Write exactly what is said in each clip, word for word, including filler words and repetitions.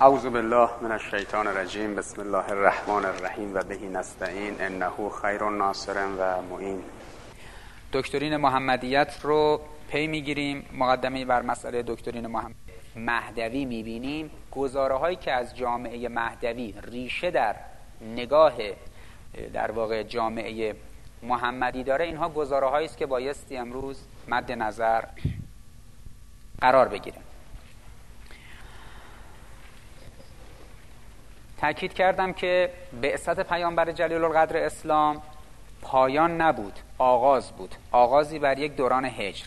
اعوذ بالله من الشیطان الرجیم. بسم الله الرحمن الرحیم و به نستعین انه خیر ناصر و معین. دکترین محمدیت رو پی میگیریم. مقدمه بر مسئله دکترین محمد مهدوی میبینیم. گزاره هایی که از جامعه مهدوی ریشه در نگاه در واقع جامعه محمدی داره، اینها گزاره هایی است که بایستی امروز مد نظر قرار بگیره. تأکید کردم که بعثت پیامبر جلیل القدر اسلام پایان نبود، آغاز بود، آغازی بر یک دوران هجر.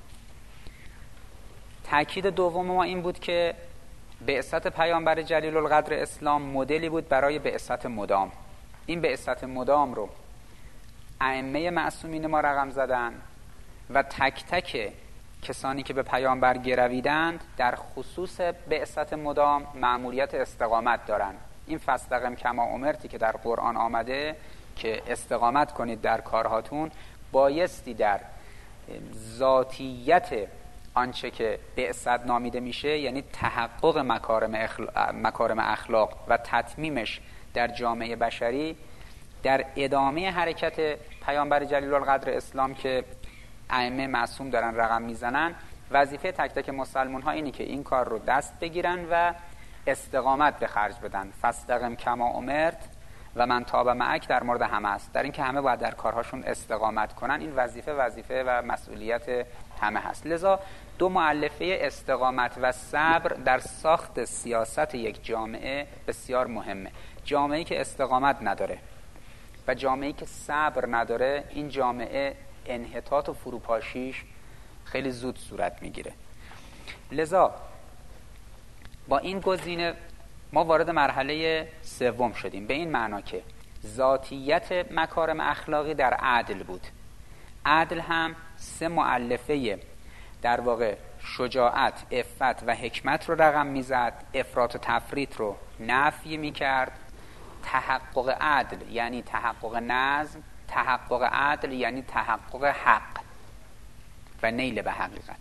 تأکید دوم ما این بود که بعثت پیامبر جلیل القدر اسلام مدلی بود برای بعثت مدام. این بعثت مدام رو ائمه معصومین ما رقم زدن و تک تک کسانی که به پیامبر گرویدند در خصوص بعثت مدام مأموریت استقامت دارند. این فاستقم کما امرتی که در قرآن آمده که استقامت کنید در کارهاتون، بایستی در ذاتیت آنچه که بعثت نامیده میشه، یعنی تحقق مکارم اخلاق, مکارم اخلاق و تتمیمش در جامعه بشری، در ادامه حرکت پیامبر جلیل القدر اسلام که ائمه معصوم دارن رقم میزنن، وظیفه تک تک مسلمان ها اینه که این کار رو دست بگیرن و استقامت به خرج بدن. فاستقم کما امرت و من تاب معک در مورد همه است، در این که همه باید در کارهاشون استقامت کنن. این وظیفه وظیفه و مسئولیت همه هست. لذا دو مؤلفه استقامت و صبر در ساخت سیاست یک جامعه بسیار مهمه. جامعه‌ای که استقامت نداره و جامعه‌ای که صبر نداره، این جامعه انحطاط و فروپاشیش خیلی زود صورت میگیره. لذا با این گزینه ما وارد مرحله سوم شدیم، به این معنا که ذاتیت مکارم اخلاقی در عدل بود. عدل هم سه مؤلفه در واقع شجاعت، عفت و حکمت رو رقم میزد، افراط و تفریط رو نفی میکرد. تحقق عدل یعنی تحقق نظم، تحقق عدل یعنی تحقق حق و نیل به حقیقت.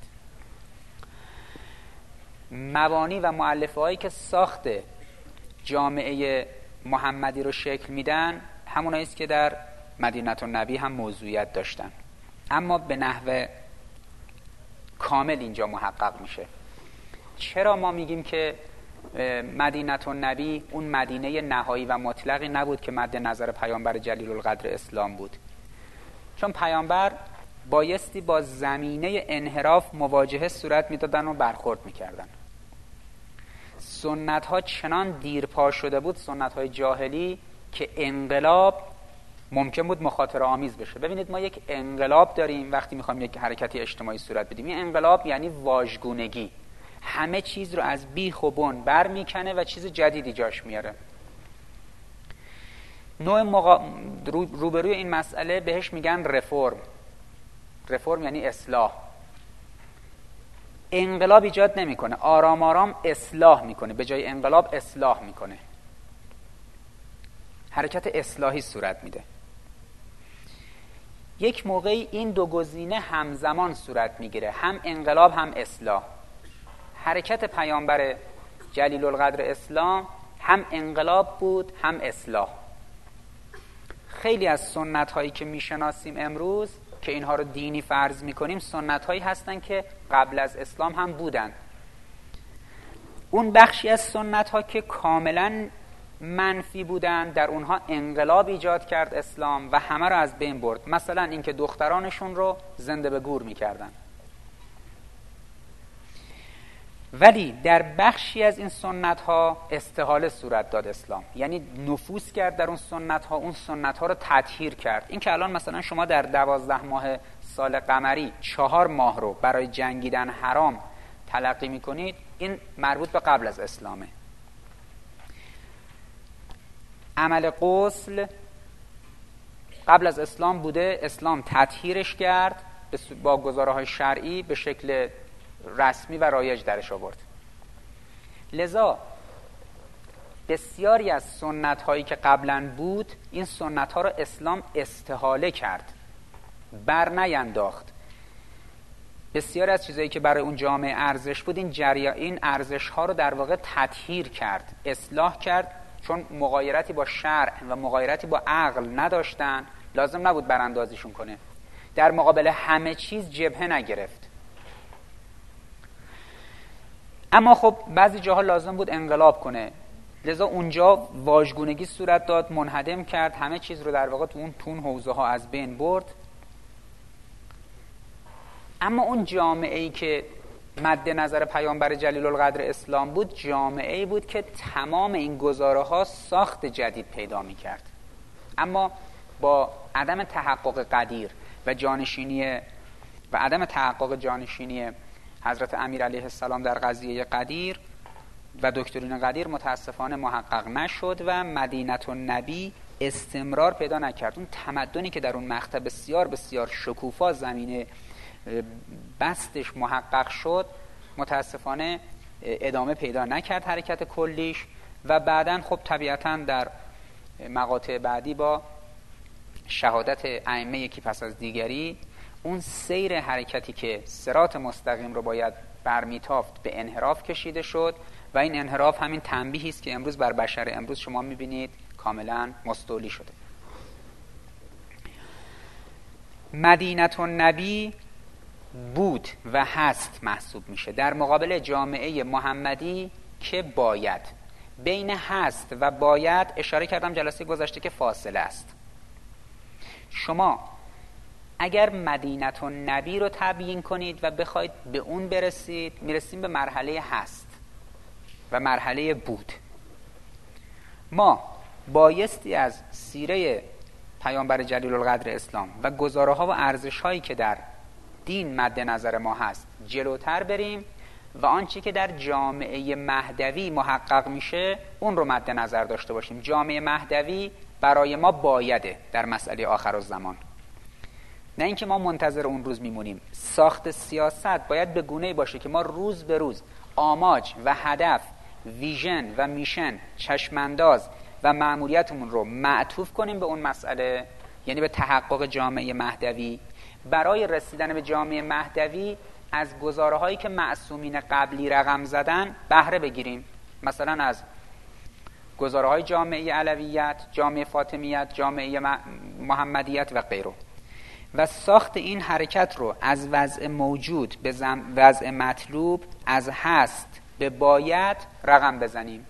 مبانی و مؤلفه هایی که ساخت جامعه محمدی رو شکل میدن همونایی است که در مدینه النبی هم موضوعیت داشتن، اما به نحو کامل اینجا محقق میشه. چرا ما میگیم که مدینه النبی اون مدینه نهایی و مطلقی نبود که مد نظر پیامبر جلیل القدر اسلام بود؟ چون پیامبر بایستی با زمینه انحراف مواجهه صورت میدادن و برخورد میکردن. سنت ها چنان دیرپا شده بود، سنت های جاهلی، که انقلاب ممکن بود مخاطره آمیز بشه. ببینید ما یک انقلاب داریم وقتی میخوایم یک حرکتی اجتماعی صورت بدیم. این انقلاب یعنی واژگونگی، همه چیز رو از بیخ و بن بر میکنه و چیز جدیدی جاش میاره. نوع مقا... روبروی این مسئله بهش میگن رفرم. رفرم یعنی اصلاح. انقلاب ایجاد نمیکنه، آرام آرام اصلاح میکنه، به جای انقلاب اصلاح میکنه، حرکت اصلاحی صورت میده. یک موقعی این دو گزینه همزمان صورت میگیره، هم انقلاب هم اصلاح. حرکت پیامبر جلیل القدر اسلام هم انقلاب بود هم اصلاح. خیلی از سنت هایی که میشناسیم امروز که اینها رو دینی فرض میکنیم، سنت هایی هستن که قبل از اسلام هم بودن. اون بخشی از سنت ها که کاملا منفی بودن، در اونها انقلاب ایجاد کرد اسلام و همه رو از بین برد. مثلا اینکه دخترانشون رو زنده به گور میکردن. ولی در بخشی از این سنت ها استحاله صورت داد اسلام، یعنی نفوذ کرد در اون سنت ها، اون سنت ها رو تطهیر کرد. این که الان مثلا شما در دوازده ماه سال قمری چهار ماه رو برای جنگیدن حرام تلقی میکنید، این مربوط به قبل از اسلامه. عمل غسل قبل از اسلام بوده، اسلام تطهیرش کرد با گزاره های شرعی، به شکل رسمی و رایج درش آورد. لذا بسیاری از سنت هایی که قبلا بود، این سنت ها رو اسلام استحاله کرد، بر نینداخت. بسیار از چیزایی که برای اون جامعه ارزش بود، این جریان این ارزش ها رو در واقع تطهیر کرد، اصلاح کرد، چون مغایرتی با شرع و مغایرتی با عقل نداشتن، لازم نبود براندازیشون کنه. در مقابل همه چیز جبهه نگرفت. اما خب بعضی جاها لازم بود انقلاب کنه، لذا اونجا واژگونگی صورت داد، منهدم کرد، همه چیز رو در واقع تو اون تون حوزه ها از بین برد. اما اون جامعه‌ای که مد نظر پیامبر جلیل القدر اسلام بود، جامعه‌ای بود که تمام این گزاره ها ساخت جدید پیدا می کرد. اما با عدم تحقق قدیر و جانشینی و عدم تحقق جانشینی حضرت امیر علیه السلام در قضیه قدیر و دکترین قدیر متاسفانه محقق نشد و مدینه النبی استمرار پیدا نکرد. اون تمدنی که در اون مقطع بسیار بسیار شکوفا زمینه بستش محقق شد، متاسفانه ادامه پیدا نکرد حرکت کلیش و بعداً خب طبیعتاً در مقاطع بعدی با شهادت ائمه یکی پس از دیگری اون سیر حرکتی که صراط مستقیم رو باید برمیتافت به انحراف کشیده شد و این انحراف همین تنبیهی است که امروز بر بشر امروز شما می‌بینید کاملاً مستولی شده. مدینه النبی بود و هست محسوب میشه در مقابل جامعه محمدی که باید. بین هست و باید اشاره کردم جلسه گذشته که فاصله است. شما اگر مدینه النبی رو تبیین کنید و بخواید به اون برسید، میرسیم به مرحله هست و مرحله بود. ما بایستی از سیره پیامبر جلیل القدر اسلام و گزاره ها و ارزش هایی که در دین مد نظر ما هست جلوتر بریم و آنچه که در جامعه مهدوی محقق میشه اون رو مد نظر داشته باشیم. جامعه مهدوی برای ما بایده در مسئله آخرالزمان، نه اینکه ما منتظر اون روز میمونیم. ساخت سیاست باید به گونه‌ای باشه که ما روز به روز آماج و هدف، ویژن و میشن، چشمانداز و مأموریتمون رو معطوف کنیم به اون مسئله، یعنی به تحقق جامعه مهدوی. برای رسیدن به جامعه مهدوی از گزاره هایی که معصومین قبلی رقم زدن بهره بگیریم، مثلا از گزاره های جامعه علویت، جامعه فاطمیت، جامعه محمدیت و غیره، و ساخت این حرکت رو از وضع موجود به وضع مطلوب، از هست به باید رقم بزنیم.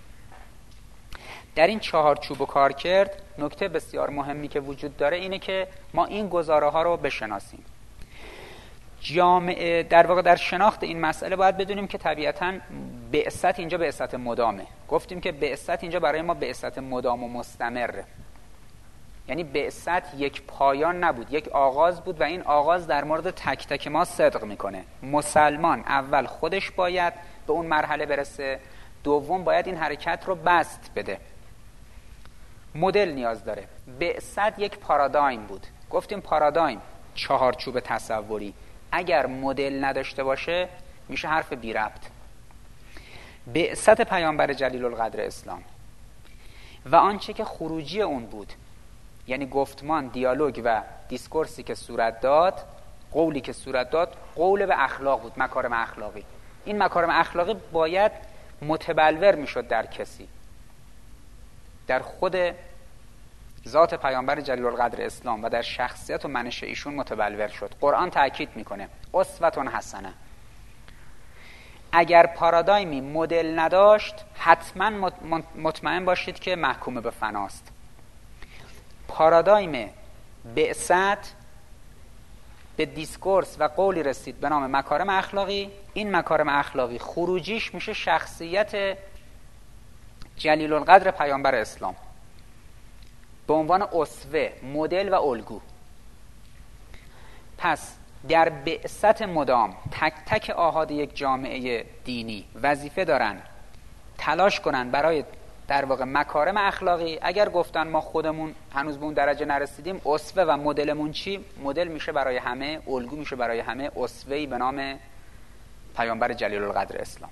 در این چهارچوب و کار کرد نکته بسیار مهمی که وجود داره اینه که ما این گزاره ها رو بشناسیم. جامعه در واقع در شناخت این مسئله باید بدونیم که طبیعتاً بعثت اینجا بعثت مدامه. گفتیم که بعثت اینجا برای ما بعثت مدام و مستمره، یعنی بعثت یک پایان نبود، یک آغاز بود و این آغاز در مورد تک تک ما صدق میکنه. مسلمان اول خودش باید به اون مرحله برسه، دوم باید این حرکت رو بست بده. مدل نیاز داره. بعثت یک پارادایم بود. گفتیم پارادایم چهارچوب تصوری اگر مدل نداشته باشه میشه حرف بی ربط. بعثت پیامبر جلیل القدر اسلام و آنچه که خروجی اون بود، یعنی گفتمان، دیالوگ و دیسکورسی که صورت داد، قولی که صورت داد، قول به اخلاق بود، مکارم اخلاقی. این مکارم اخلاقی باید متبلور میشد در کسی، در خود ذات پیامبر جلیل القدر اسلام و در شخصیت و منش ایشون متبلور شد. قرآن تأکید میکنه اسوة حسنه. اگر پارادایمی مدل نداشت حتما مطمئن باشید که محکوم به فناست. پارادایم بعثت به دیسکورس و قولی رسید به نام مکارم اخلاقی. این مکارم اخلاقی خروجیش میشه شخصیت جلیل القدر پیامبر اسلام به عنوان اسوه، مدل و الگو. پس در بعثت مدام تک تک آحاد یک جامعه دینی وظیفه دارن تلاش کنن برای در واقع مکارم اخلاقی. اگر گفتن ما خودمون هنوز به اون درجه نرسیدیم، اسوه و مدلمون چی؟ مدل میشه برای همه، الگو میشه برای همه، اسوه‌ای به نام پیامبر جلیل القدر اسلام.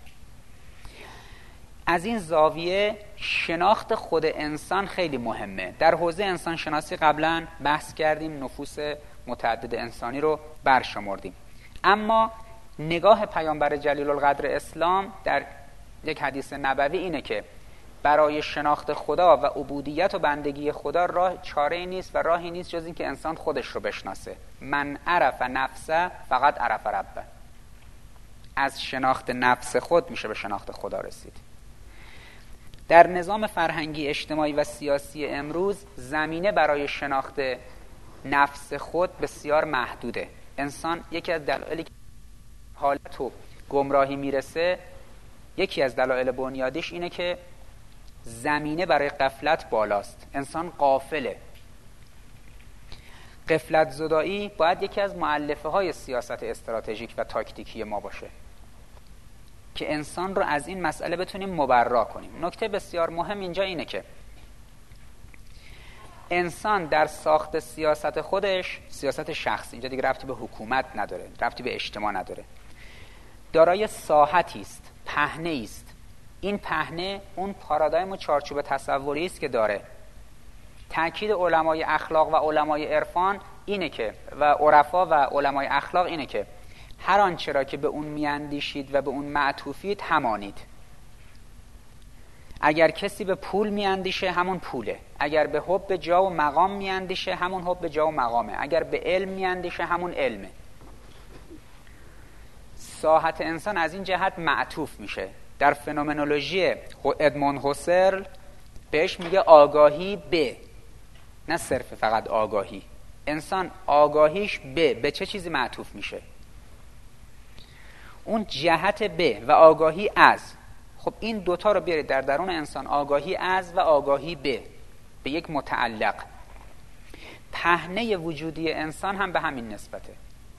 از این زاویه شناخت خود انسان خیلی مهمه. در حوزه انسان شناسی قبلا بحث کردیم، نفوس متعدد انسانی رو برشمردیم. اما نگاه پیامبر جلیل القدر اسلام در یک حدیث نبوی اینه که برای شناخت خدا و عبودیت و بندگی خدا راه چاره‌ای نیست و راهی نیست جز این که انسان خودش رو بشناسه. من عرف نفسه فقط عرف ربه. از شناخت نفس خود میشه به شناخت خدا رسید. در نظام فرهنگی، اجتماعی و سیاسی امروز زمینه برای شناخت نفس خود بسیار محدوده. انسان یکی از دلایلی که حالت و گمراهی میرسه، یکی از دلایل بنیادیش اینه که زمینه برای غفلت بالاست. انسان غافله. غفلت زدایی باید یکی از مؤلفه های سیاست استراتژیک و تاکتیکی ما باشه که انسان رو از این مسئله بتونیم مبرا کنیم. نکته بسیار مهم اینجا اینه که انسان در ساخت سیاست خودش، سیاست شخصی، اینجا دیگه ربطی به حکومت نداره، ربطی به اجتماع نداره، دارای ساحتی است، پهنه است. این پهنه اون پارادایم و چارچوب تصوری است که داره. تأکید علمای اخلاق و علمای عرفان اینه که و عرفا و علمای اخلاق اینه که هر آنچه را که به اون میاندیشید و به اون معطوفید همانید. اگر کسی به پول میاندیشه همون پوله، اگر به حب جا و مقام میاندیشه همون حب جا و مقامه، اگر به علم میاندیشه همون علمه. ساحت انسان از این جهت معطوف میشه. در فنومنولوژی ادمون هوسرل بهش میگه آگاهی به، نه صرف فقط آگاهی. انسان آگاهیش به به چه چیزی معطوف میشه؟ اون جهت به و آگاهی از. خب این دوتا رو بیارید در درون انسان، آگاهی از و آگاهی به، به یک متعلق. پهنه وجودی انسان هم به همین نسبته.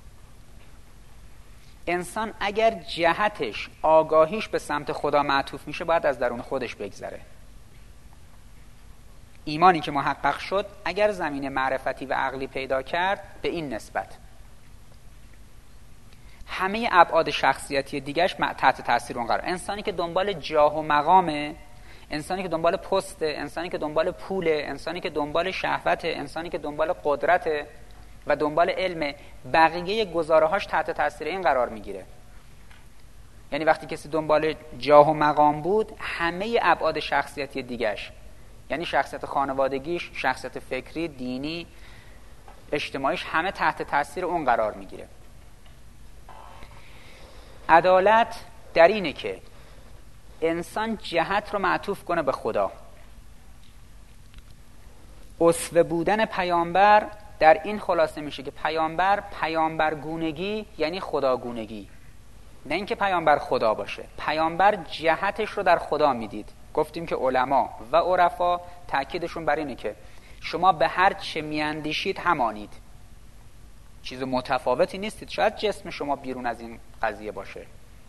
انسان اگر جهتش، آگاهیش به سمت خدا معطوف میشه، باید از درون خودش بگذره. ایمانی که محقق شد اگر زمینه معرفتی و عقلی پیدا کرد به این نسبت، همه ابعاد شخصیتی دیگرش تحت تاثیر اون قرار. انسانی که دنبال جاه و مقامه، انسانی که دنبال پسته، انسانی که دنبال پوله، انسانی که دنبال شهوته، انسانی که دنبال قدرته و دنبال علم، بقیه گزاره‌هاش تحت تاثیر این قرار میگیره. یعنی وقتی کسی دنبال جاه و مقام بود، همه ابعاد شخصیتی دیگرش، یعنی شخصیت خانوادگیش، شخصیت فکری، دینی، اجتماعیش، همه تحت تاثیر اون قرار میگیره. عدالت در اینه که انسان جهت رو معطوف کنه به خدا. اسوه بودن پیامبر در این خلاصه میشه که پیامبر پیامبرگونگی یعنی خداگونگی، نه اینکه پیامبر خدا باشه. پیامبر جهتش رو در خدا میدید. گفتیم که علما و عرفا تأکیدشون بر اینه که شما به هر چه میاندیشید همانید، چیز متفاوتی نیستید. شاید جسم شما بیرون از این قضیه باشه.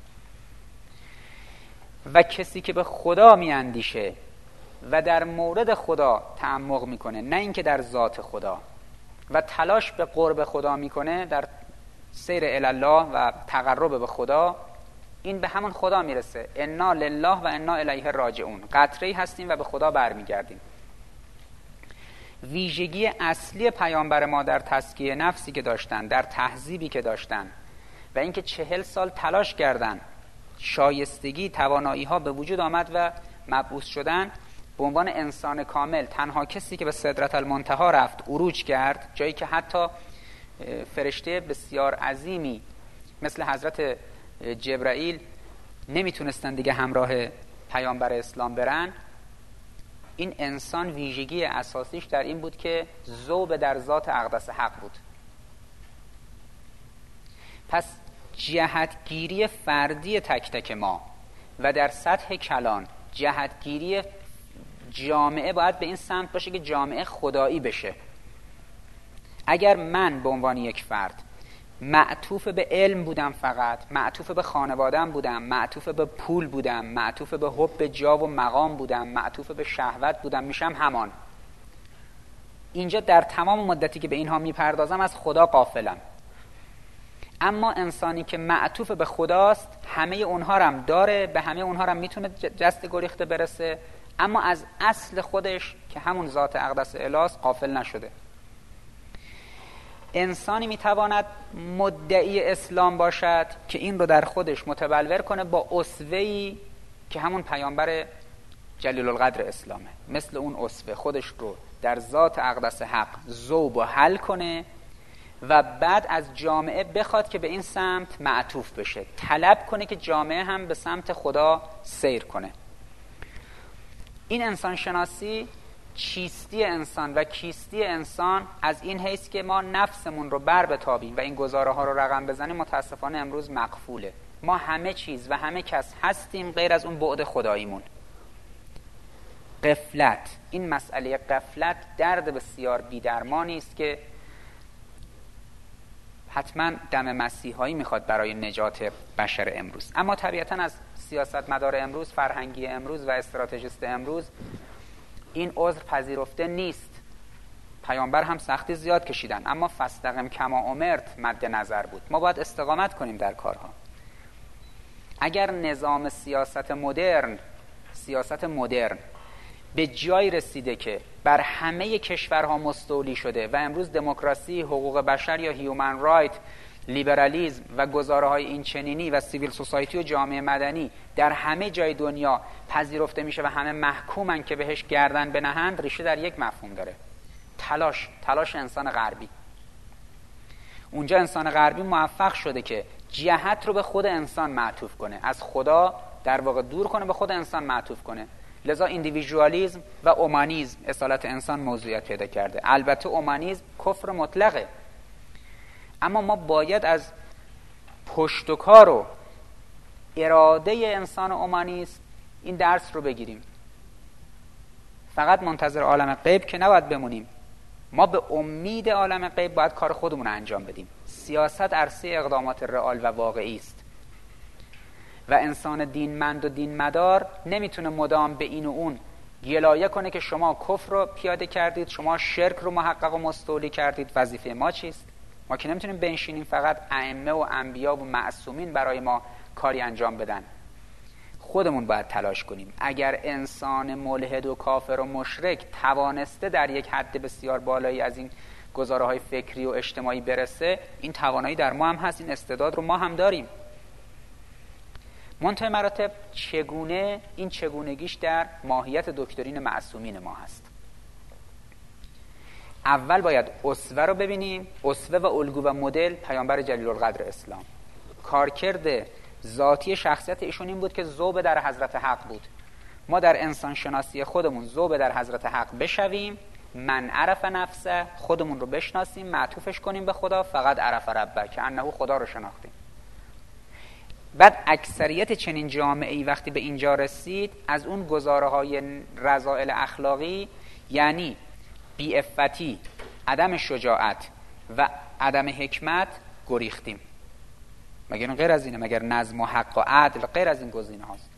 و کسی که به خدا میاندیشه و در مورد خدا تعمق میکنه، نه اینکه در ذات خدا، و تلاش به قرب خدا میکنه در سیر الی الله و تقرب به خدا، این به همون خدا میرسه. انا لله و انا الیه راجعون. قطره‌ای هستیم و به خدا برمیگردیم. ویژگی اصلی پیامبر ما در تزکیه نفسی که داشتن، در تهذیبی که داشتن و اینکه چهل سال تلاش کردن، شایستگی، توانایی ها به وجود آمد و مبعوث شدن به عنوان انسان کامل. تنها کسی که به سدرة المنتهی رفت، عروج کرد، جایی که حتی فرشته بسیار عظیمی مثل حضرت جبرائیل نمیتونستن دیگه همراه پیامبر اسلام برن. این انسان ویژگی اساسیش در این بود که ذوب در ذات اقدس حق بود. پس جهتگیری فردی تک تک ما و در سطح کلان جهتگیری جامعه باید به این سمت باشه که جامعه خدایی بشه. اگر من به عنوان یک فرد معطوف به علم بودم، فقط معطوف به خانوادم بودم، معطوف به پول بودم، معطوف به حب جا و مقام بودم، معطوف به شهوت بودم، میشم همان. اینجا در تمام مدتی که به اینها میپردازم از خدا غافلم. اما انسانی که معطوف به خداست همه اونها رم داره، به همه اونها رم میتونه جست گریخته برسه، اما از اصل خودش که همون ذات اقدس الهی غافل نشده. انسانی میتواند مدعی اسلام باشد که این رو در خودش متبلور کنه با اسوه‌ای که همون پیامبر جلیل القدر اسلامه، مثل اون اسوه خودش رو در ذات اقدس حق ذوب و حل کنه و بعد از جامعه بخواد که به این سمت معطوف بشه، طلب کنه که جامعه هم به سمت خدا سیر کنه. این انسان شناسی چیستی انسان و کیستی انسان از این حیث که ما نفسمون رو بر بتابیم و این گزاره ها رو رقم بزنیم متاسفانه امروز مقفوله. ما همه چیز و همه کس هستیم غیر از اون بعد خداییمون. غفلت، این مسئله غفلت درد بسیار بی‌درمانی است که حتما دم مسیحایی میخواد برای نجات بشر امروز. اما طبیعتا از سیاستمدار امروز، فرهنگی امروز و استراتژیست امروز این عذر پذیرفته نیست. پیامبر هم سختی زیاد کشیدن، اما فاستقم کما امرت مد نظر بود. ما باید استقامت کنیم در کارها. اگر نظام سیاست مدرن سیاست مدرن به جای رسیده که بر همه کشورها مستولی شده و امروز دموکراسی، حقوق بشر یا هیومن رایت، لیبرالیسم و گزاره‌های این چنینی و سیویل سوسایتی و جامعه مدنی در همه جای دنیا پذیرفته میشه و همه محکومن که بهش گردن بنهند، ریشه در یک مفهوم داره: تلاش تلاش انسان غربی. اونجا انسان غربی موفق شده که جهت رو به خود انسان معطوف کنه، از خدا در واقع دور کنه، به خود انسان معطوف کنه. لذا ایندیویژوالیسم و اومانیسم اصالت انسان موضوعیت پیدا کرده. البته اومانیسم کفر مطلقه، اما ما باید از پشت و کار و اراده انسان اومانیسم این درس رو بگیریم. فقط منتظر عالم غیب که نباید بمونیم. ما به امید عالم غیب باید کار خودمون رو انجام بدیم. سیاست عرصه اقدامات رئال و واقعی است و انسان دینمند و دین مدار نمیتونه مدام به این و اون گلایه کنه که شما کفر رو پیاده کردید، شما شرک رو محقق و مستولی کردید. وظیفه ما چیست؟ ما که نمیتونیم بنشینیم فقط ائمه و انبیا و معصومین برای ما کاری انجام بدن. خودمون باید تلاش کنیم. اگر انسان ملحد و کافر و مشرک توانسته در یک حد بسیار بالایی از این گزاره‌های فکری و اجتماعی برسه، این توانایی در ما هم هست، این استعداد رو ما هم داریم. منتهی مراتب چگونه این چگونگیش در ماهیت دکترین معصومین ما هست. اول باید اسوه رو ببینیم. اسوه و الگو و مدل پیامبر جلیل القدر اسلام. کارکرد ذاتی شخصیت ایشون این بود که ذوب در حضرت حق بود. ما در انسان شناسی خودمون ذوب در حضرت حق بشویم، من عرف نفسه، خودمون رو بشناسیم، معطوفش کنیم به خدا، فقط عرف ربه که انه خدا رو شناختیم. بعد اکثریت چنین جامعه‌ای وقتی به اینجا رسید، از اون گزاره‌های رذائل اخلاقی یعنی بی‌عفتی، عدم شجاعت و عدم حکمت گریختیم. مگر غیر از اینه؟ مگر نظم و حق و عدل غیر از این گزینه هاست؟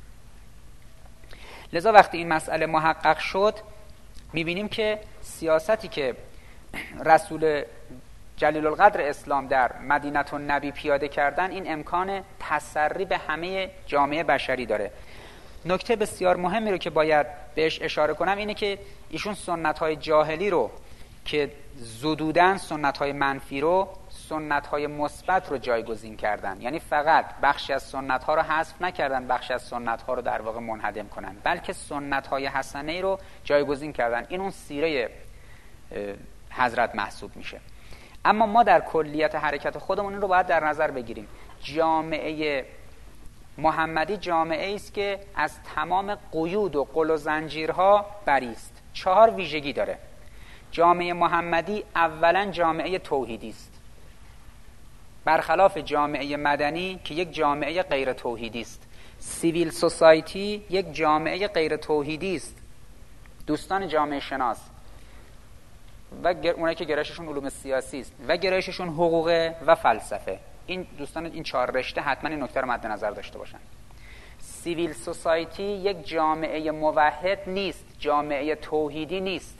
لذا وقتی این مسئله محقق شد، میبینیم که سیاستی که رسول جلیل القدر اسلام در مدینه النبی پیاده کردن، این امکان تسری به همه جامعه بشری داره. نکته بسیار مهمی رو که باید بهش اشاره کنم اینه که ایشون سنت‌های جاهلی رو که زدودن، سنت‌های منفی رو سنت‌های مثبت رو جایگزین کردن. یعنی فقط بخشی از سنت‌ها رو حذف نکردن، بخشی از سنت‌ها رو در واقع منهدم کنن، بلکه سنت‌های حسنه رو جایگزین کردن. این اون سیره حضرت محسوب میشه. اما ما در کلیت حرکت خودمون این رو باید در نظر بگیریم. جامعه محمدی جامعه است که از تمام قیود و قل و زنجیرها بری است. چهار ویژگی داره. جامعه محمدی اولا جامعه توحیدی است، برخلاف جامعه مدنی که یک جامعه غیر توحیدی است. سیویل سوسایتی یک جامعه غیر توحیدی است. دوستان جامعه شناس و اونایی که گرایششون علوم سیاسی است و گرایششون حقوق و فلسفه، این دوستان این چهار رشته حتما این نکته رو مد نظر داشته باشن. سیویل سوسایتی یک جامعه موحد نیست، جامعه توحیدی نیست.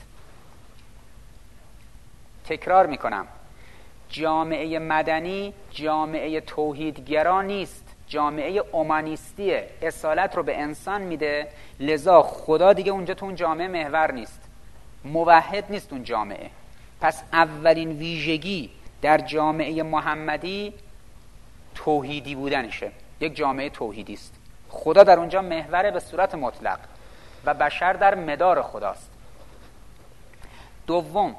تکرار میکنم، جامعه مدنی جامعه توحیدگرا نیست، جامعه اومانیستیه، اصالت رو به انسان میده. لذا خدا دیگه اونجا تو اون جامعه محور نیست، موحد نیست اون جامعه. پس اولین ویژگی در جامعه محمدی توحیدی بودنشه. یک جامعه توحیدی است. خدا در اونجا محور به صورت مطلق و بشر در مدار خداست. دوم،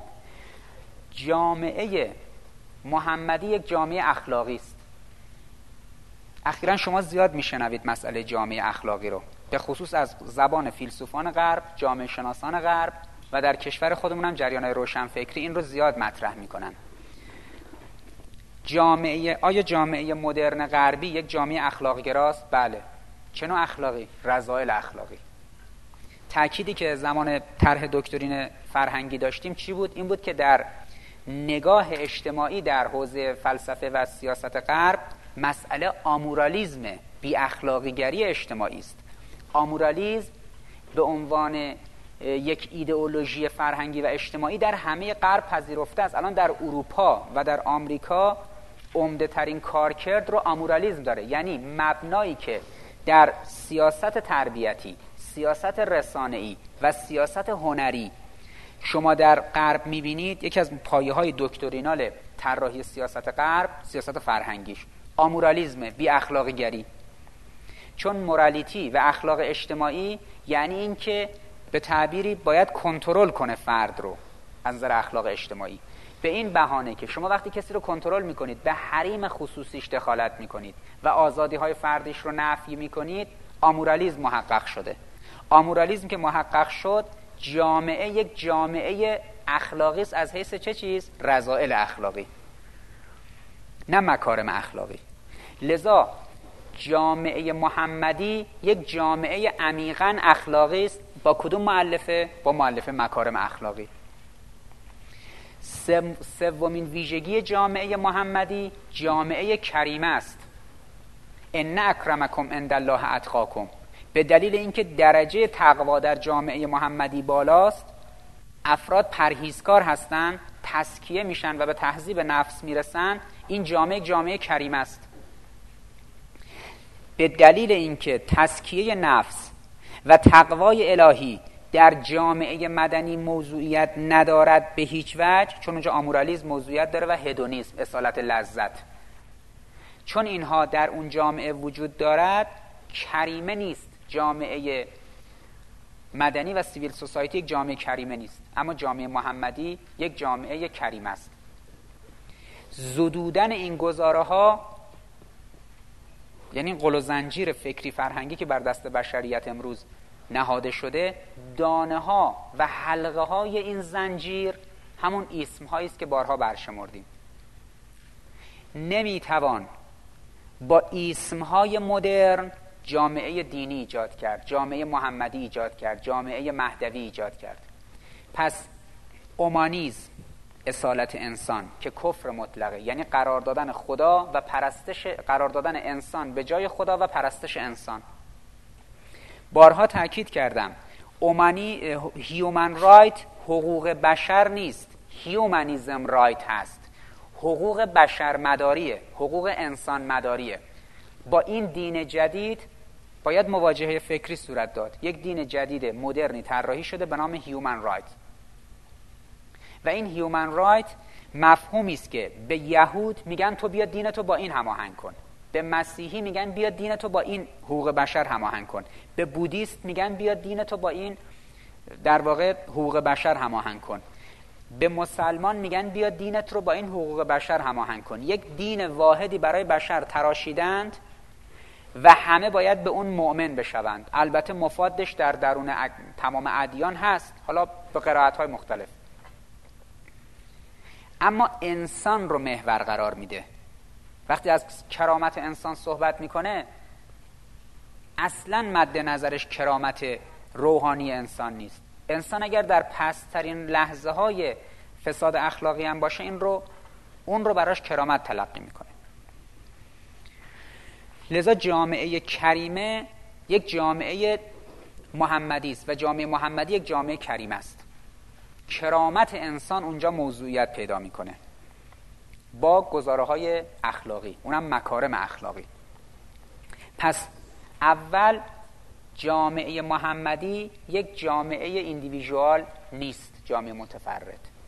جامعه محمدی یک جامعه اخلاقی است. اخیراً شما زیاد میشنوید مسئله جامعه اخلاقی رو، به خصوص از زبان فیلسوفان غرب، جامعه شناسان غرب و در کشور خودمون هم جریان‌های روشنفکری این رو زیاد مطرح میکنن. جامعه آیا جامعه مدرن غربی یک جامعه اخلاق گراست؟ بله. چه نوع اخلاقی؟ رذائل اخلاقی. تأکیدی که زمان طرح دکترین فرهنگی داشتیم چی بود؟ این بود که در نگاه اجتماعی در حوزه فلسفه و سیاست غرب مسئله آمورالیزم، بی اخلاقیگری اجتماعی است. آمورالیزم به عنوان یک ایدئولوژی فرهنگی و اجتماعی در همه غرب پذیرفته است. الان در اروپا و در آمریکا عمده ترین کارکرد رو آمورالیزم داره، یعنی مبنایی که در سیاست تربیتی، سیاست رسانه‌ای و سیاست هنری شما در غرب می‌بینید. یکی از پایه‌های دکترینال طراحی سیاست غرب سیاست فرهنگیش آمورالیزم، بی اخلاقی گری. چون مورالیتی و اخلاق اجتماعی یعنی این که به تعبیری باید کنترل کنه فرد رو از نظر اخلاق اجتماعی. به این بهانه که شما وقتی کسی رو کنترل میکنید، به حریم خصوصیش دخالت میکنید و آزادی‌های فردیش رو نفی میکنید، آمورالیزم محقق شده. آمورالیزم که محقق شد، جامعه یک جامعه اخلاقی است از حیث چه چیز؟ رذائل اخلاقی، نه مکارم اخلاقی. لذا جامعه محمدی یک جامعه عمیقاً اخلاقی است. با کدوم مؤلفه؟ با مؤلفه مکارم اخلاقی. سومین ویژگی جامعه محمدی جامعه کریمه است. ان اکرمکم عند الله اتقاکم. به دلیل اینکه درجه تقوا در جامعه محمدی بالاست، افراد پرهیزکار هستند، تزکیه میشن و به تهذیب نفس میرسن. این جامعه جامعه کریمه است. به دلیل اینکه تزکیه نفس و تقوای الهی در جامعه مدنی موضوعیت ندارد به هیچ وجه، چون اونجا آمورالیسم موضوعیت داره و هدونیسم، اصالت لذت، چون اینها در اون جامعه وجود دارد، کریمه نیست. جامعه مدنی و سیویل سوسایتی یک جامعه کریمه نیست، اما جامعه محمدی یک جامعه کریمه است. زدودن این گزاره ها، یعنی قل و زنجیر فکری فرهنگی که بر دست بشریت امروز نهاده شده، دانه ها و حلقه های این زنجیر همون اسم هایی است که بارها برشمردیم. نمیتوان با اسم های مدرن جامعه دینی ایجاد کرد، جامعه محمدی ایجاد کرد، جامعه مهدوی ایجاد کرد. پس اومانیسم، اصالت انسان، که کفر مطلقه، یعنی قرار دادن خدا و پرستش، قرار دادن انسان به جای خدا و پرستش انسان. بارها تأکید کردم اومانی هیومن رایت حقوق بشر نیست، هیومنیزم رایت هست، حقوق بشر مداریه، حقوق انسان مداریه. با این دین جدید باید مواجهه فکری صورت داد. یک دین جدید مدرنی طراحی شده به نام هیومن رایت و این هیومن رایت مفهومی است که به یهود میگن تو بیا دینتو با این هماهنگ کن، به مسیحی میگن بیا دینتو با این حقوق بشر هماهنگ کن، به بودیست میگن بیا دینتو با این در واقع حقوق بشر هماهنگ کن، به مسلمان میگن بیا دینت رو با این حقوق بشر هماهنگ کن. یک دین واحدی برای بشر تراشیدند و همه باید به اون مؤمن بشوند. البته مفادش در درون ا... تمام ادیان هست، حالا به قرائت‌های مختلف، اما انسان رو محور قرار میده. وقتی از کرامت انسان صحبت میکنه، اصلاً مد نظرش کرامت روحانی انسان نیست. انسان اگر در پست‌ترین لحظه های فساد اخلاقی هم باشه، این رو اون رو براش کرامت تلقی میکنه. لذا جامعه کریمه یک جامعه محمدی است و جامعه محمدی یک جامعه کریمه است. کرامت انسان اونجا موضوعیت پیدا میکنه با گزاره‌های اخلاقی، اونم مکارم اخلاقی. پس اول جامعه محمدی یک جامعه ایندیویژوال نیست، جامعه متفرد.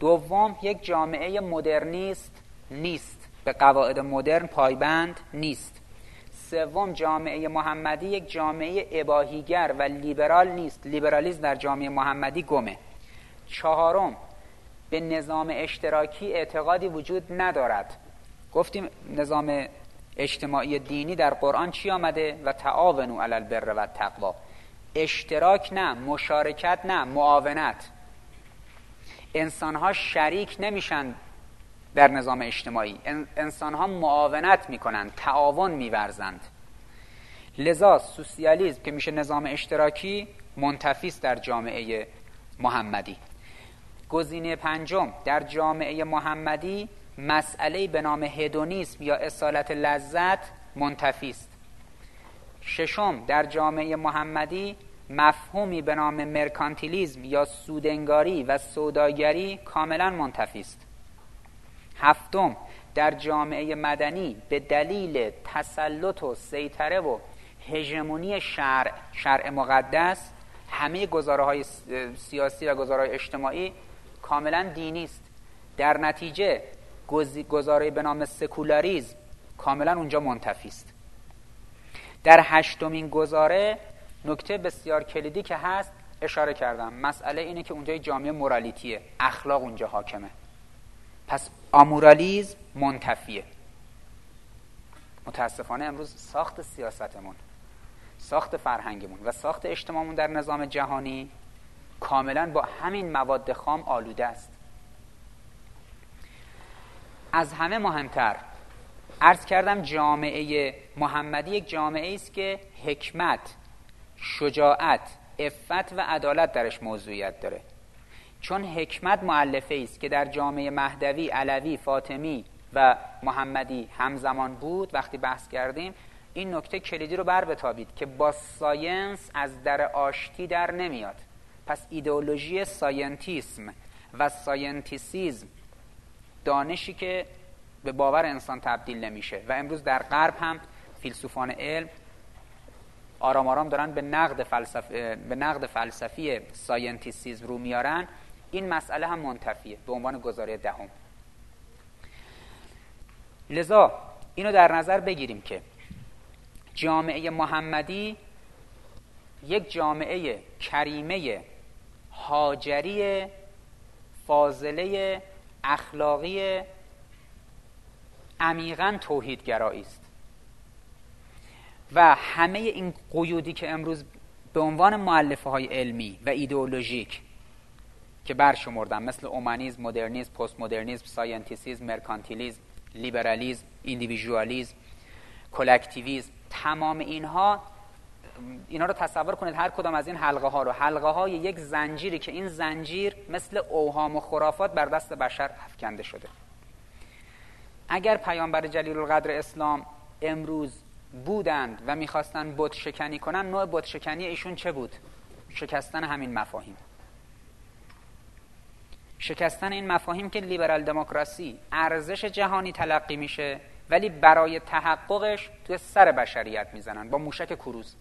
دوم، یک جامعه مدرنیست نیست، به قواعد مدرن پایبند نیست. سوم، جامعه محمدی یک جامعه اباحیگر و لیبرال نیست، لیبرالیسم در جامعه محمدی گمه. چهارم، به نظام اشتراکی اعتقادی وجود ندارد. گفتیم نظام اجتماعی دینی در قرآن چی آمده؟ و تعاونوا علی البر و التقوی. اشتراک نه، مشارکت نه، معاونت. انسان‌ها شریک نمیشن در نظام اجتماعی، انسان‌ها معاونت میکنن، تعاون میورزند. لذا سوسیالیسم که میشه نظام اشتراکی منتفی است در جامعه محمدی. گزینه پنجم، در جامعه محمدی مسئله به نام هدونیسم یا اصالت لذت منتفی است. ششم، در جامعه محمدی مفهومی به نام مرکانتیلیسم یا سودنگاری و سوداگری کاملا منتفی است. هفتم، در جامعه مدنی به دلیل تسلط و سیطره و هژمونی شرع شرع مقدس همه گزاره‌های سیاسی و گزاره‌های اجتماعی کاملا دینی است. در نتیجه گزاره به نام سکولاریسم کاملا اونجا منتفی است. در هشتمین گزاره نکته بسیار کلیدی که هست اشاره کردم، مسئله اینه که اونجا جامعه مورالیتیه، اخلاق اونجا حاکمه. پس آمورالیزم منتفیه. متاسفانه امروز ساخت سیاستمون، ساخت فرهنگمون و ساخت اجتماعمون در نظام جهانی کاملا با همین مواد خام آلوده است. از همه مهمتر عرض کردم جامعه محمدی یک جامعه است که حکمت، شجاعت، عفت و عدالت درش موضوعیت داره. چون حکمت مؤلفه است که در جامعه مهدوی، علوی، فاطمی و محمدی همزمان بود، وقتی بحث کردیم این نکته کلیدی رو بر بتابید که با ساینس از در آشتی در نمیاد. پس ایدئولوژی ساینتیسم و ساینتیسیزم دانشی که به باور انسان تبدیل نمیشه و امروز در غرب هم فیلسوفان علم آرام آرام دارن به نقد فلسفه به نقد فلسفی ساینتیسیزم رو میارن. این مسئله هم منتفیه به عنوان گزاره دهم. لذا اینو در نظر بگیریم که جامعه محمدی یک جامعه کریمه، هاجری، فاضله، اخلاقی، عمیقاً توحیدگرایی است و همه این قیودی که امروز به عنوان مؤلفه های علمی و ایدئولوژیک که برشمردم مثل اومانیسم، مدرنیسم، پست مدرنیسم، ساینتیسیسم، مرکانتیلیسم، لیبرالیسم، ایندیویژوالیسم، کلکتیویسم، تمام اینها اینا رو تصور کنید، هر کدام از این حلقه ها رو حلقه های یک زنجیری که این زنجیر مثل اوهام و خرافات بر دست بشر افکنده شده. اگر پیامبر جلیل القدر اسلام امروز بودند و میخواستن بت شکنی کنن، نوع بت شکنی ایشون چه بود؟ شکستن همین مفاهیم، شکستن این مفاهیم که لیبرال دموکراسی ارزش جهانی تلقی میشه ولی برای تحققش توی سر بشریت میزنن با موشک کروز.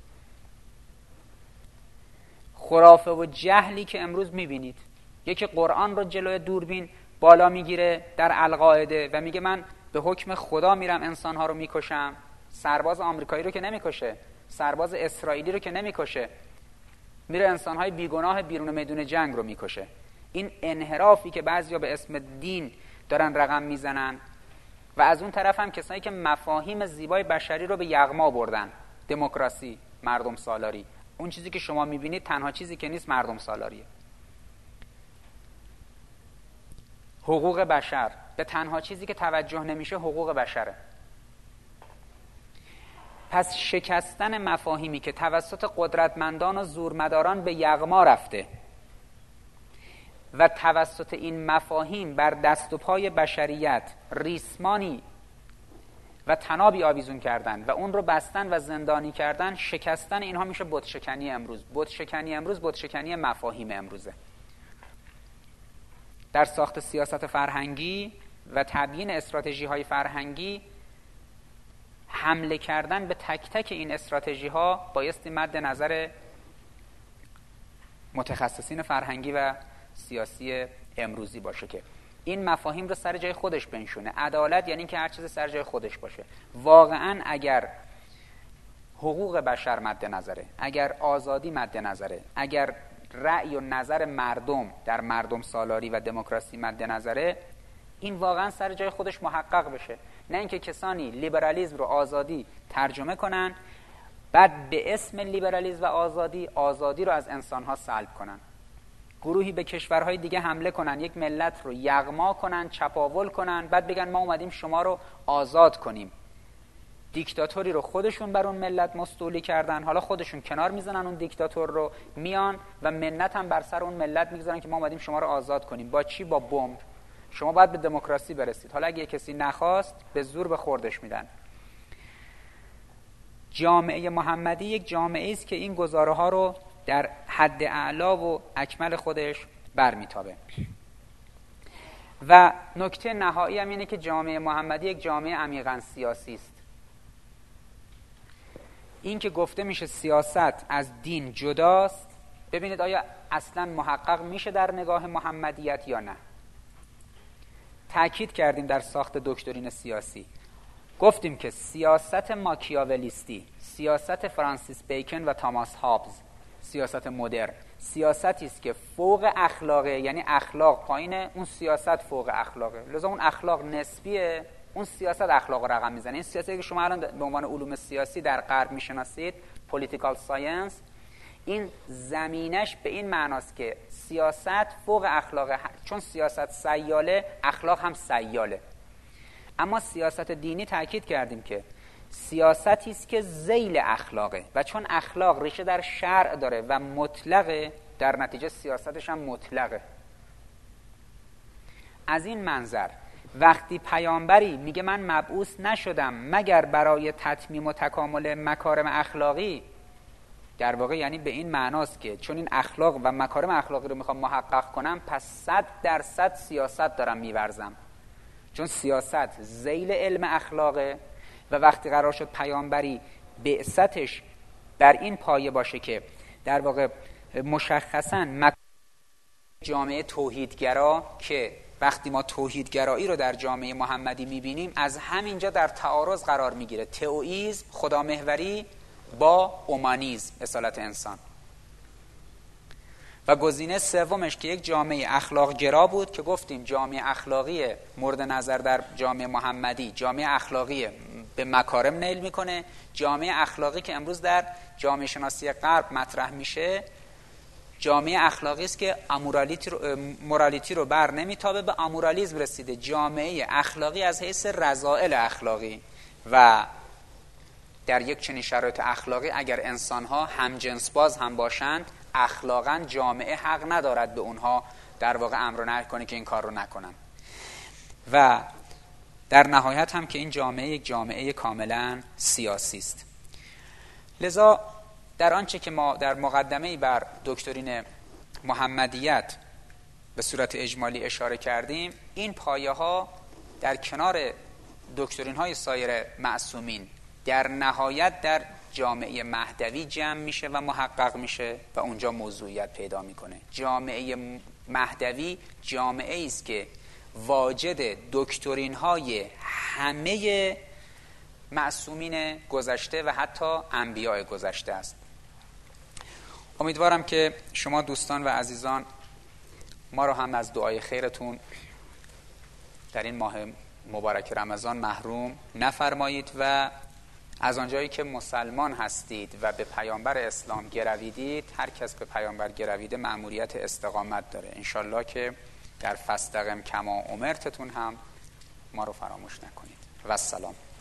خرافه و جهلی که امروز میبینید، یکی قرآن رو جلوی دوربین بالا میگیره در القاعده و میگه من به حکم خدا میرم انسانها رو میکشم، سرباز آمریکایی رو که نمیکشه، سرباز اسرائیلی رو که نمیکشه، میره انسانهای بیگناه بیرون میدون جنگ رو میکشه. این انحرافی که بعضیا به اسم دین دارن رقم میزنن و از اون طرف هم کسایی که مفاهیم زیبای بشری رو به یغما بردن، دموکراسی، مردم سالاری، اون چیزی که شما میبینید تنها چیزی که نیست مردم سالاریه. حقوق بشر، به تنها چیزی که توجه نمیشه حقوق بشره. پس شکستن مفاهیمی که توسط قدرتمندان و زورمداران به یغما رفته و توسط این مفاهیم بر دست و پای بشریت ریسمانی و تنابی آویزون کردن و اون رو بستن و زندانی کردن، شکستن اینها میشه بت شکنی امروز. بت شکنی امروز بت شکنی مفاهیم امروزه. در ساخت سیاست فرهنگی و تبیین استراتژی های فرهنگی حمله کردن به تک تک این استراتژی ها بایستی مد نظر متخصصین فرهنگی و سیاسی امروزی باشه که این مفاهیم رو سر جای خودش بنشونه. عدالت یعنی که هر چیز سر جای خودش باشه. واقعا اگر حقوق بشر مد نظره، اگر آزادی مد نظره، اگر رأی و نظر مردم در مردم سالاری و دموکراسی مد نظره، این واقعا سر جای خودش محقق بشه. نه اینکه کسانی لیبرالیسم رو آزادی ترجمه کنن، بعد به اسم لیبرالیسم و آزادی آزادی رو از انسانها سلب کنن. گروهی به کشورهای دیگه حمله کنن، یک ملت رو یغما کنن، چپاول کنن، بعد بگن ما اومدیم شما رو آزاد کنیم. دیکتاتوری رو خودشون بر اون ملت مستولی کردن، حالا خودشون کنار میزنن اون دیکتاتور رو، میان و منت هم بر سر اون ملت میگذارن که ما اومدیم شما رو آزاد کنیم. با چی؟ با بمب. شما باید به دموکراسی برسید. حالا اگه کسی نخواست به زور به خوردش میدن. جامعه محمدی یک جامعه است که این گزاره ها رو در حد اعلی و اکمل خودش برمیتابه. و نکته نهایی هم اینه که جامعه محمدی یک جامعه عمیقاً سیاسی است. این که گفته میشه سیاست از دین جداست، ببینید آیا اصلا محقق میشه در نگاه محمدیت یا نه. تأکید کردیم در ساخت دکترین سیاسی، گفتیم که سیاست ماکیاولیستی، سیاست فرانسیس بیکن و تاماس هابز، سیاست مدرن، سیاستی است که فوق اخلاقه، یعنی اخلاق پایینه، اون سیاست فوق اخلاقه. لذا اون اخلاق نسبیه، اون سیاست اخلاق رو رقم میزنه. این سیاستی که شما الان به عنوان علوم سیاسی در غرب میشناسید، پولیتیکال ساینس، این زمینش به این معناست که سیاست فوق اخلاقه، چون سیاست سیاله، اخلاق هم سیاله. اما سیاست دینی تأکید کردیم که سیاستی است که ذیل اخلاقه و چون اخلاق ریشه در شرع داره و مطلقه، در نتیجه سیاستش هم مطلقه. از این منظر وقتی پیامبری میگه من مبعوث نشدم مگر برای تتمیم و تکامل مکارم اخلاقی، در واقع یعنی به این معناست که چون این اخلاق و مکارم اخلاقی رو میخوام محقق کنم، پس صد درصد سیاست دارم میورزم، چون سیاست ذیل علم اخلاقه. و وقتی قرار شد پیامبری بعثتش بر این پایه باشه که در واقع مشخصاً جامعه توحیدگرا، که وقتی ما توحیدگرایی رو در جامعه محمدی میبینیم از همینجا در تعارض قرار میگیره، تئوئیسم، خدامحوری با اومانیسم، اصالت انسان. و گزینه سومش که یک جامعه اخلاق گرا بود که گفتیم جامعه اخلاقی مورد نظر در جامعه محمدی جامعه اخلاقی به مکارم نیل میکنه. جامعه اخلاقی که امروز در جامعه شناسی غرب مطرح میشه جامعه اخلاقی است که امورالیتی رو مورالیتی رو بر نمیتابه، به امورالیسم رسیده. جامعه اخلاقی از حیث رذائل اخلاقی، و در یک چنین شرایط اخلاقی اگر انسان‌ها همجنس باز هم باشند، اخلاقاً جامعه حق ندارد به اونها در واقع امر و نهی کنه که این کار رو نکنن. و در نهایت هم که این جامعه یک جامعه کاملاً سیاسی است. لذا در آنچه که ما در مقدمه بر دکترین محمدیت به صورت اجمالی اشاره کردیم، این پایه ها در کنار دکترین های سایر معصومین در نهایت در جامعه مهدوی جمع میشه و محقق میشه و اونجا موضوعیت پیدا میکنه. جامعه مهدوی جامعه است که واجد دکترین های همه معصومین گذشته و حتی انبیاء گذشته است. امیدوارم که شما دوستان و عزیزان ما رو هم از دعای خیرتون در این ماه مبارک رمضان محروم نفرمایید و از آنجایی که مسلمان هستید و به پیامبر اسلام گرویدید، هر کس به پیامبر گرویده مأموریت استقامت داره. انشالله که در فاستقم کما امرتتون هم ما رو فراموش نکنید. و السلام.